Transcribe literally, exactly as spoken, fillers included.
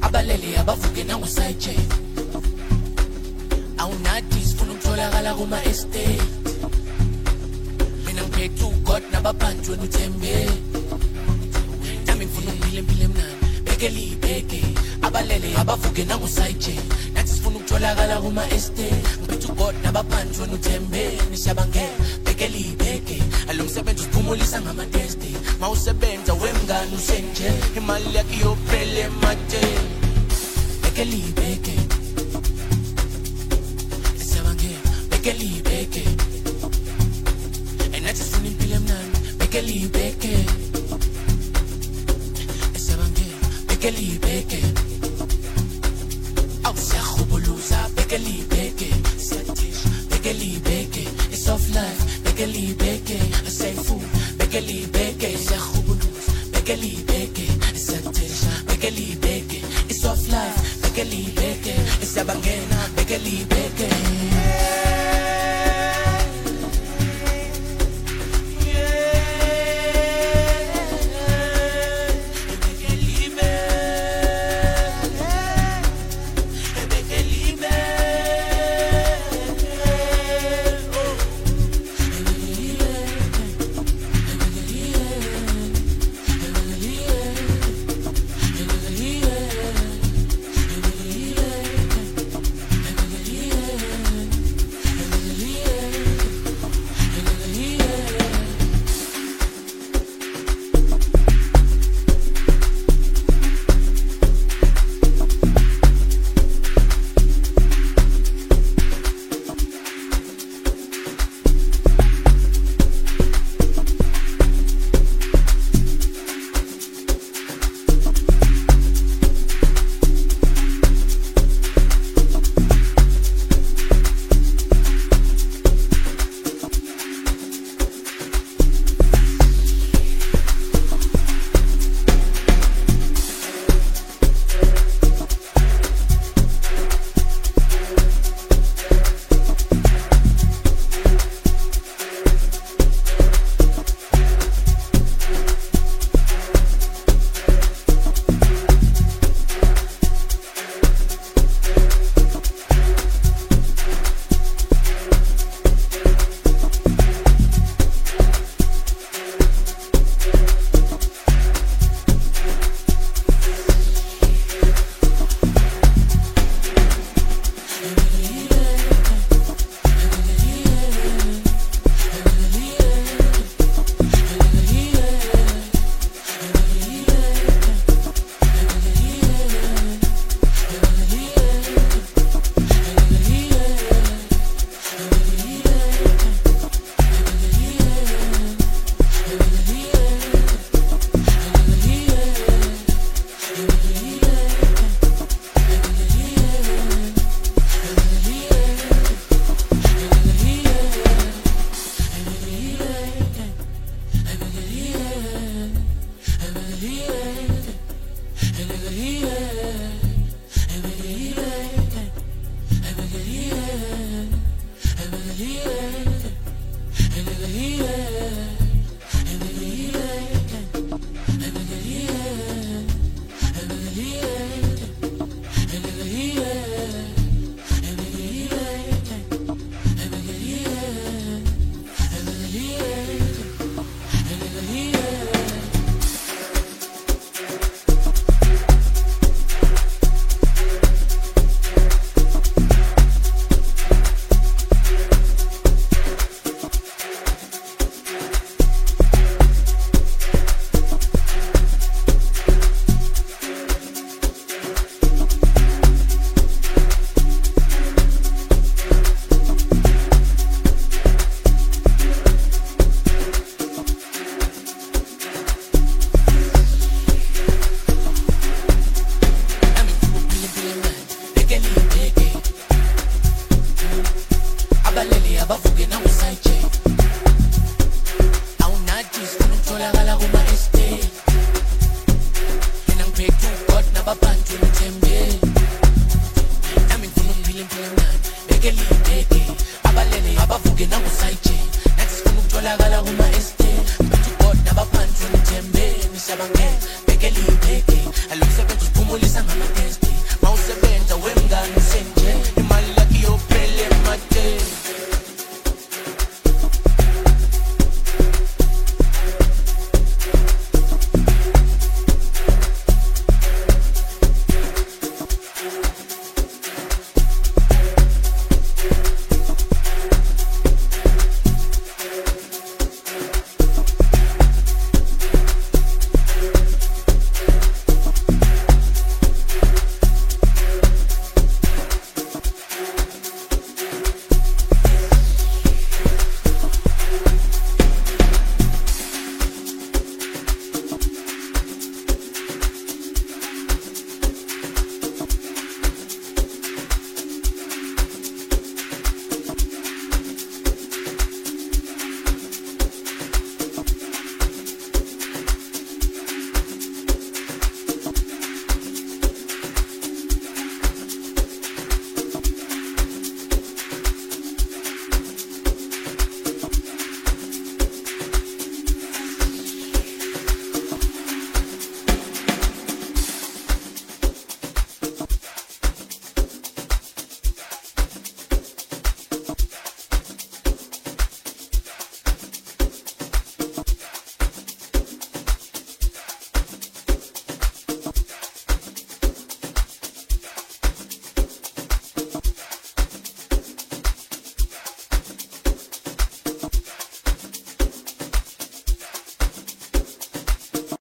abalele abavuke nangu-side check awunathi sifuna ukutholakala kuma-estate mina ngiphethe ugod nabaphansi wena uthembe nami ngifuna ukuphila impilo emnandi bekele ibheke abalele abavuke nangu-side check nathi sifuna ukutholakala kuma-estate ngiphethe ugod nabaphansi wena uthembe nisiyabangela bekele ibheke alo msebenzi usiphumulisa ngamatesti ma usebenza wemngani usenje imali yakhe iyophela emateni bekele ibheke bekele ibheke enathi sifuna impilo emnandi bekele ibheke esabangela bekele ibheke awusiyahubuluza bekele ibheke siyathisha bekele ibheke isoft life bekele ibheke asayifu bekele ibheke siyahubuluza bekele ibheke siyathisha bekele ibheke isoft life bekele ibheke esabangela bekele ibheke Tolakala kuma estate, but you got never pants when you tembe, Mister Bange.